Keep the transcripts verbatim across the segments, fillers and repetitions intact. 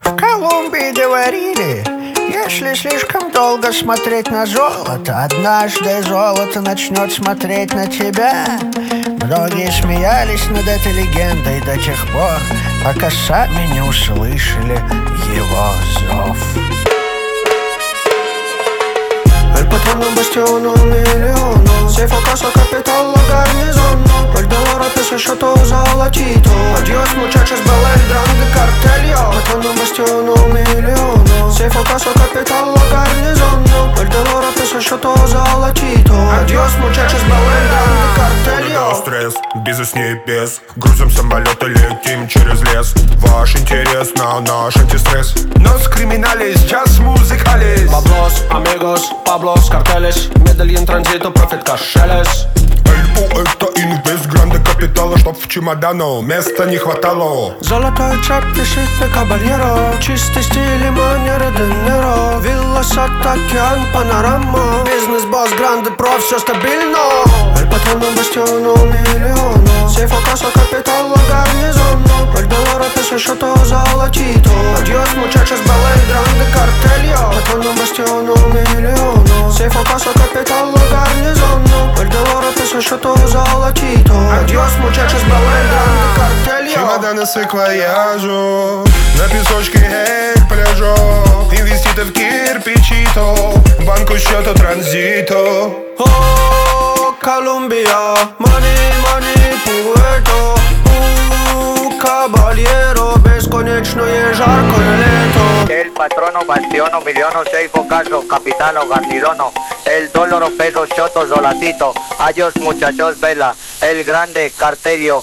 В Колумбии говорили, если слишком долго смотреть на золото, однажды золото начнет смотреть на тебя. Многие смеялись над этой легендой до тех пор, пока сами не услышали его зов. El patrono бастиону миллионов, сейфа, касса, капитала, гарнизону, Вальдемора, peso, todo золотито. Adiós, muchachos, bella el grande cartelio. Patrono бастиону миллионов, сейфа, касса, капитала, гарнизону, Вальдемора, peso, todo золотито. Adiós, muchachos, bella el grande cartelio. Стресс, бизнес не без. Грузим самолеты, летим через лес. Ваш интерес на наш антистресс. Nos criminales, jazz musicales. Boblos, amigos, Pablos, carteles, Медельин, транзиту, профит, кошелес. Эльпу это инвест, гранды капитала, чтоб в чемодану места не хватало. Золотой чап пишет на кабальеро, чистый стиль и манеры де Ниро. Вилла, сад, океан, панорама. Бизнес-босс, гранды, проф, все стабильно. El patrono бастиону миллионов, сейфа, касса, капитала, гарнизону, Вальдемора, peso, todo золотито. Adiós, muchachos, bella el grande cartelio. Patrono бастиону миллионов, сейфа, касса, капитала, гарнизону, Вальдемора, peso, todo золотито. Adiós, muchachos, bella el grande cartelio. Чемоданы с эквояжу, на песочке эль пляжо. Инвеститы в кирпичито, банку счета транзито. Oh, Colombia, money, money, Puerto. Uh, caballero, бесконечное жаркое лето. El patrono, bastiono, miliono, seifo, caso, capitano, garnidono. El dólar, peso, choto, zolatito. Adiós, muchachos, vela, el grande cartelio.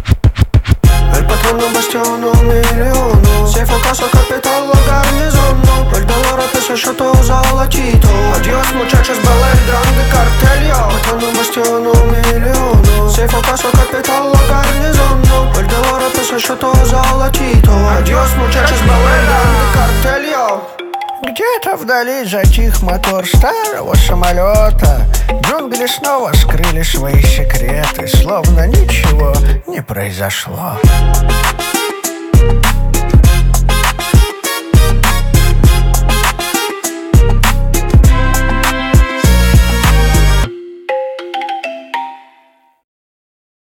El patrono, бастиону миллионов, сейфа, касса, капитала, гарнизону, Вальдемора, peso, todo золотито. Adiós, muchachos, bella el grande cartelio. Patrono, бастиону миллионов, сейфа, касса, капитала, гарнизону, Вальдемора, peso, todo золотито. Adiós, muchachos, bella el grande cartelio. Где-то вдали затих мотор старого самолета. Джунгли снова скрыли свои секреты, словно ничего не произошло.